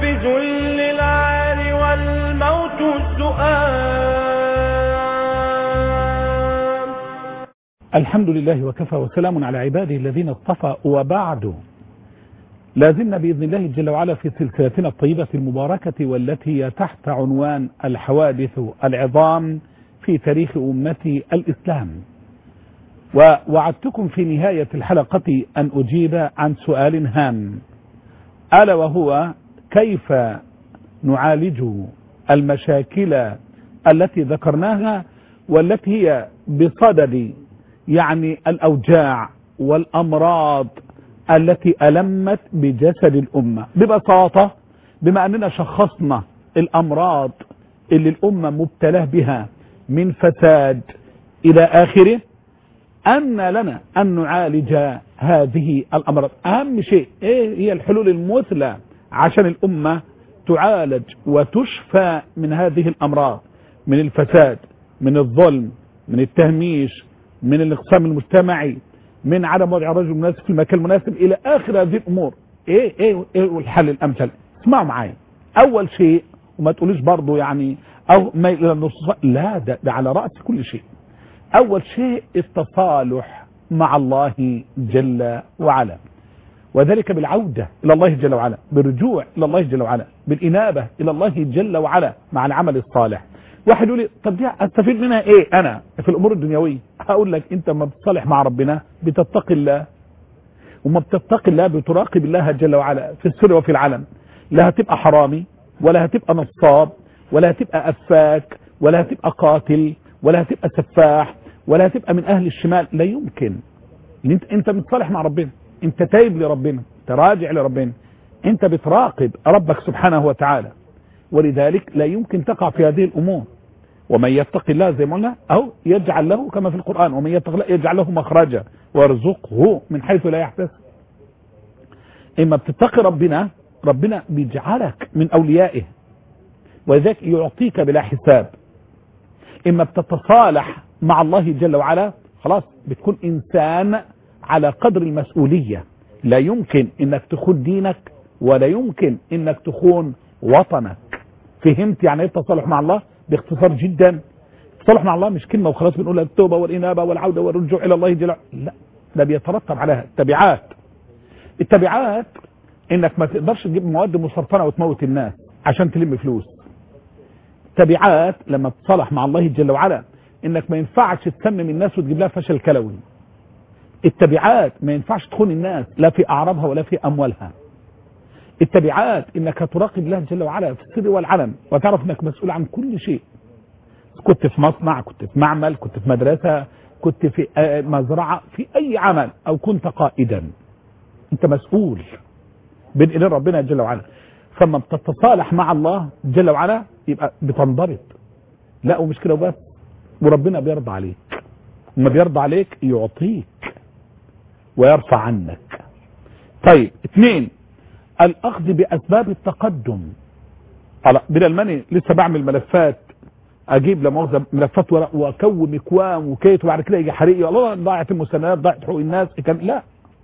بذل العار والموت السؤال. الحمد لله وكفى وسلام على عباده الذين اصطفى، وبعد. لازلنا بإذن الله جل وعلا في سلسلتنا الطيبة المباركة، والتي هي تحت عنوان الحوادث العظام في تاريخ أمة الإسلام. ووعدتكم في نهاية الحلقة أن أجيب عن سؤال هام، ألا وهو كيف نعالج المشاكل التي ذكرناها، والتي هي بصدد الأوجاع والأمراض التي ألمت بجسد الأمة. ببساطة، بما أننا شخصنا الأمراض اللي الأمة مبتلاه بها من فساد إلى آخره، أن لنا أن نعالج هذه الأمراض. أهم شيء إيه هي الحلول المثلى عشان الأمة تعالج وتشفى من هذه الأمراض، من الفساد، من الظلم، من التهميش، من الانقسام المجتمعي، من عدم وضع الرجل المناسب في المكان المناسب إلى آخر هذه الأمور. إيه الحل الأمثل؟ اسمعوا معايا. أول شيء، وما تقولوش برضو أو ما إلى النصوص، لا، ده على رأس كل شيء. أول شيء التصالح مع الله جل وعلا، وذلك بالعودة إلى الله جل وعلا، بالرجوع إلى الله جل وعلا، بالإنابة إلى الله جل وعلا مع العمل الصالح. واحد يقول لي طب دي أستفيد منها إيه أنا في الأمور الدنيوية؟ هقول لك أنت ما بتصالح مع ربنا بتتقي الله، وما بتتقي الله بتراقب الله جل وعلا في السر وفي العلن. لا هتبقى حرامي، ولا هتبقى نصاب، ولا هتبقى أفاك، ولا هتبقى قاتل، ولا هتبقى سفاح، ولا هتبقى من أهل الشمال. لا يمكن. أنت متصالح مع ربنا، أنت تايب لربنا، أنت راجع لربنا، أنت بتراقب ربك سبحانه وتعالى، ولذلك لا يمكن تقع في هذه الأمور. ومن يتق الله زي ما قلنا أو يجعل له كما في القرآن، ومن يتق الله يجعل له مخرجا ويرزقه من حيث لا يحتسب. إما بتتقي ربنا بيجعلك من أوليائه، وذلك يعطيك بلا حساب. إما بتتصالح مع الله جل وعلا، خلاص بتكون إنسان على قدر المسؤولية. لا يمكن إنك تخون دينك، ولا يمكن إنك تخون وطنك. فهمت يعني ايه التصالح مع الله؟ باختصار جدا، التصالح مع الله مش كلمة وخلاص بنقولها التوبة والإنابة والعودة والرجوع إلى الله جل وعلا. لا، ده بيترتب عليها التبعات إنك ما تقدرش تجيب مواد مسرطنة وتموت الناس عشان تلم فلوس. تبعات لما تتصالح مع الله جل وعلا إنك ما ينفعش تسمم الناس وتجيب لها فشل كلوي. التبعات ما ينفعش تخون الناس لا في أعراضها ولا في أموالها. التبعات انك تراقب الله جل وعلا في السر والعلن، وتعرف انك مسؤول عن كل شيء. كنت في مصنع، كنت في معمل، كنت في مدرسة، كنت في مزرعة، في اي عمل، او كنت قائدا، انت مسؤول بين ايدين ربنا جل وعلا. فلما بتتصالح مع الله جل وعلا يبقى بتنضبط. لا ومش كده وبس، وربنا بيرضى عليك، وما بيرضى عليك يعطيك ويرفع عنك. طيب 2، الأخذ بأسباب التقدم. بدل ماني لسه بعمل ملفات، أجيب لمؤاخذة ملفات ورق وأكون مكوام وكيت، وبعد كده يجي حريقي الله ضاعت المستندات، ضاعت حقوق الناس. لا،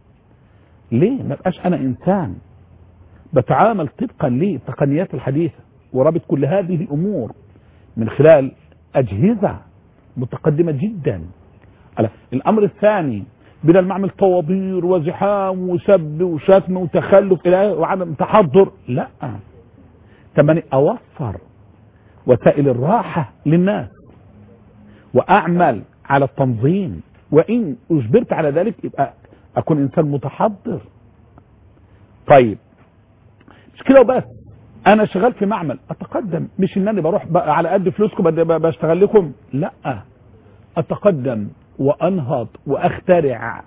ليه ما بقاش أنا إنسان بتعامل طبقا للتقنيات الحديثة، ورابط كل هذه الأمور من خلال أجهزة متقدمة جدا. الأمر الثاني، بدل ما اعمل طوابير وزحام وسب وشتم وتخلف وعدم تحضر، لا، تمني اوفر وسائل الراحة للناس، واعمل على التنظيم، وان اجبرت على ذلك يبقى اكون انسان متحضر. طيب مش كده وبس، انا شغال في معمل اتقدم، مش ان انا بروح على قد فلوسكم بشتغل لكم، لا، اتقدم وانهض واخترع.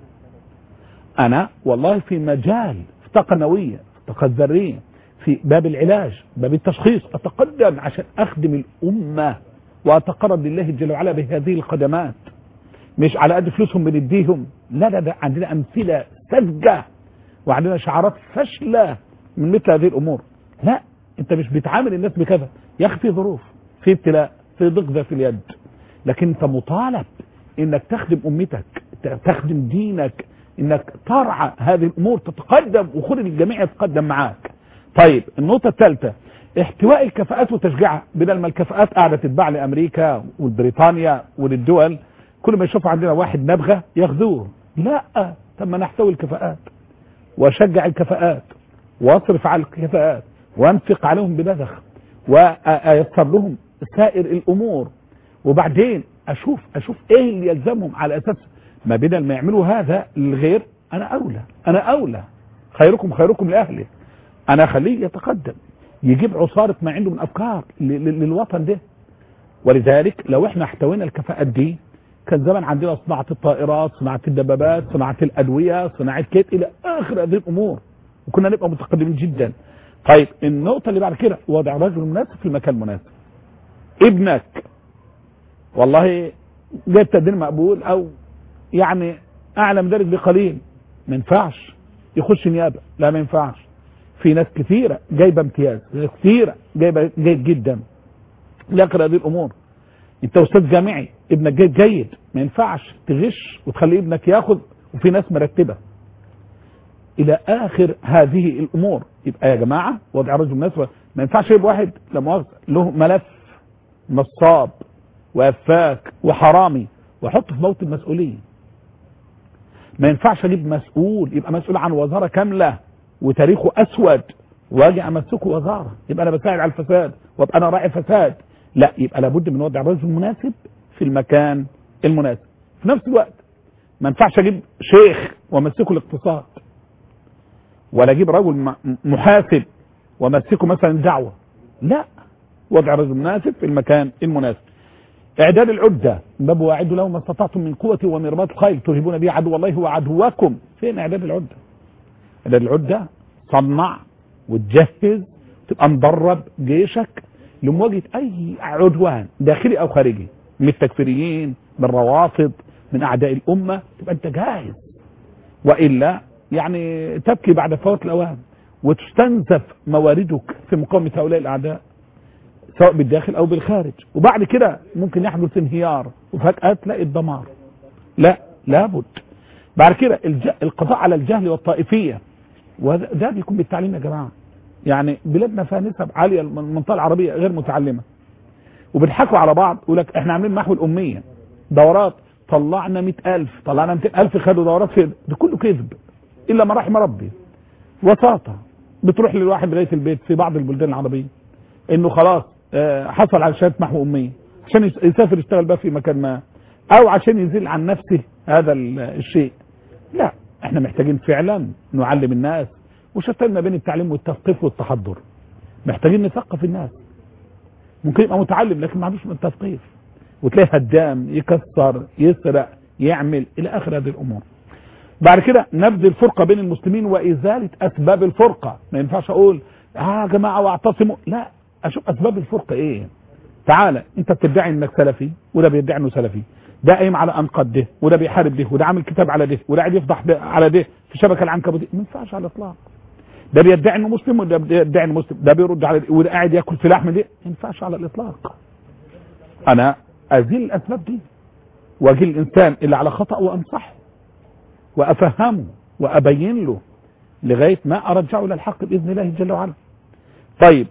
انا والله في مجال، في طاقة نووية، في طاقة ذرية، في باب العلاج، باب التشخيص، اتقدم عشان اخدم الامة واتقرب لله جل وعلا بهذه الخدمات، مش على قد فلوسهم بنديهم. لا، عندنا امثلة ساذجة وعندنا شعارات فاشلة من مثل هذه الامور. لا، انت مش بتعامل الناس بكذا يا اخي، في ظروف، في ابتلاء، في ضيق ذات اليد، لكن انت مطالب انك تخدم امتك، تخدم دينك، انك ترعى هذه الامور، تتقدم وخذ الجميع يتقدم معاك. طيب النقطة الثالثة احتواء الكفاءات وتشجيعها، بدل ما الكفاءات قاعدة تتباع لأمريكا والبريطانيا وللدول، كل ما يشوف عندنا واحد نبغة ياخذوه. لا، طب ما نحتوي الكفاءات واشجع الكفاءات واصرف على الكفاءات وانفق عليهم ببذخ ويسر لهم سائر الامور، وبعدين اشوف ايه اللي يلزمهم، على اساس ما بدل ما يعملوا هذا للغير انا اولى خيركم خيركم لاهله، انا اخليه يتقدم يجيب عصارة ما عنده من افكار للوطن ده. ولذلك لو احنا احتوينا الكفاءات دي كان زمان عندنا صناعة الطائرات، صناعة الدبابات، صناعة الادوية، صناعة كيت الى اخر هذه الامور، وكنا نبقى متقدمين جدا. طيب النقطة اللي بعد كده وضع الرجل المناسب في المكان المناسب. ابنك والله جايب تقدير مقبول او يعني اعلى من ذلك بقليل، ما ينفعش يخش نيابة، لا ما ينفعش. في ناس كثيرة جايبة امتياز، ناس كثيرة جايبة جيد جدا، لاخر هذه الامور. انت استاذ جامعي ابنك جيد، ما ينفعش تغش وتخلي ابنك ياخذ وفي ناس مرتبة الى اخر هذه الامور. يبقى يا جماعة وضع رجل مناسب، ما ينفعش يبقى واحد لا مؤاخذة له ملف نصاب وافاك وحرامي واحطه في موت المسؤولية. ما ينفعش اجيب مسؤول يبقى مسؤول عن وزارة كاملة وتاريخه اسود واجي امسكه وزارة، يبقى انا بساعد على الفساد وابقى انا راعي فساد. لا، يبقى لابد من وضع الرجل المناسب في المكان المناسب. في نفس الوقت ما ينفعش اجيب شيخ وامسكه الاقتصاد، ولا اجيب رجل محاسب وامسكه مثلا دعوة. لا، وضع الرجل المناسب في المكان المناسب. اعداد العدة، باب واعدوا له ما استطعتم من قوة ومن رباط الخيل ترهبون به عدو الله وعدوكم. فين اعداد العدة؟ اعداد العدة صنع وتجهز، تبقى مدرب جيشك لمواجهة اي عدوان داخلي او خارجي، من التكفيريين، من الروافض، من اعداء الامة، تبقى انت جاهز. وإلا يعني تبكي بعد فوات الاوان وتستنزف مواردك في مقاومة هؤلاء الاعداء سواء بالداخل او بالخارج، وبعد كده ممكن يحدث انهيار وفجأة تلاقي الدمار. لا، لابد بعد كده القضاء على الجهل والطائفية، وده بيكون بالتعليم يا جماعة. يعني بلادنا فيها نسب عالية، المنطقة العربية غير متعلمة، وبنحكوا على بعض يقول لك احنا عاملين محو الأمية، دورات طلعنا 100,000 طلعنا 200,000 خدوا دورات في ده كله كذب إلا ما رحم ربي. وساطة بتروح للواحد لغاية البيت في بعض البلدان العربية انه خلاص حصل على شهادة محو أمية عشان يسافر يشتغل بقى في مكان ما، او عشان يزيل عن نفسه هذا الشيء. لا، احنا محتاجين فعلا نعلم الناس، وشتان ما بين التعليم والتثقيف والتحضر. محتاجين نثقف الناس. ممكن يبقى متعلم لكن ما عندوش من التثقيف، وتلاقيه هدام يكسر يسرق يعمل الى اخر هذه الامور. بعد كده نبذ الفرقة بين المسلمين وازالة اسباب الفرقة. ما ينفعش اقول يا جماعة واعتصموا، لا، اشوف اسباب الفرقة ايه. تعالى انت بتدعي انك سلفي وده بيدعي انه سلفي، ده قايم على انقاض ده وده بيحارب ده وده عامل كتاب على ده وده قاعد يفضح ده على ده في شبكه العنكبوتيه. ما ينفعش على الاطلاق. ده بيدعي انه مسلم وده بيدعي انه مسلم، ده بيرد على ده وده قاعد ياكل في لحم ده. ما ينفعش على الاطلاق. انا ازيل الاسباب دي واجي الانسان اللي على خطأ وانصحه وافهمه وابين له لغايه ما ارجعه الى الحق باذن الله جل وعلا. طيب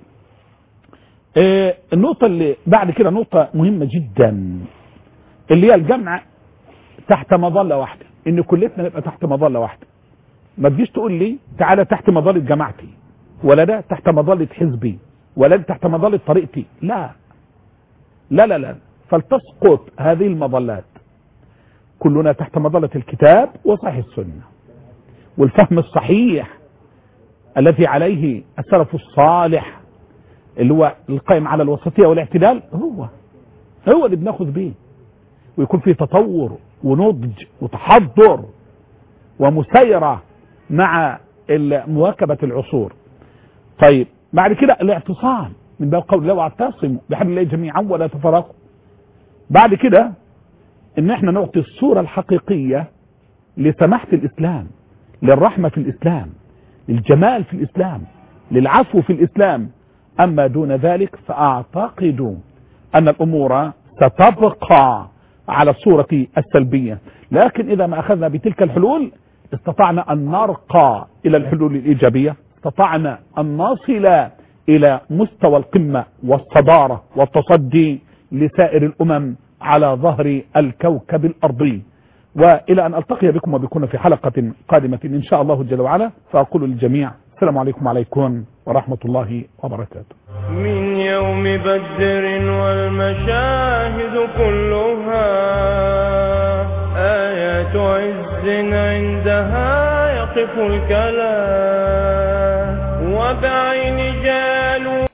النقطة اللي بعد كده نقطة مهمة جدا، اللي هي الجمع تحت مظلة واحدة، ان كلتنا نبقى تحت مظلة واحدة. ما تجيش تقول لي تعالى تحت مظلة جماعتي، ولا ده تحت مظلة حزبي، ولا ده تحت مظلة طريقتي. لا لا لا لا، فلتسقط هذه المظلات. كلنا تحت مظلة الكتاب وصحيح السنة والفهم الصحيح الذي عليه السلف الصالح، اللي هو القائم على الوسطية والاعتدال، هو اللي بناخذ به، ويكون فيه تطور ونضج وتحضر ومسيرة مع مواكبة العصور. طيب بعد كده الاعتصام من باب قول الله واعتصموا بحبل الله جميعا ولا تفرقوا. بعد كده ان احنا نعطي الصورة الحقيقية لسماحة الاسلام، للرحمة في الاسلام، للجمال في الاسلام، للعفو في الاسلام. اما دون ذلك فاعتقد ان الامور ستبقى على الصورة السلبية. لكن اذا ما اخذنا بتلك الحلول استطعنا ان نرقى الى الحلول الايجابية، استطعنا أن نصل إلى مستوى القمة والصدارة والتصدي لسائر الأمم على ظهر الكوكب الأرضي. وإلى أن ألتقي بكم وبكم في حلقة قادمة إن شاء الله جل وعلا، فأقول للجميع السلام عليكم ورحمة الله وبركاته. من يوم بدر والمشاهد كلها آيات عز عندها يقف الكلام، وبعين جاهل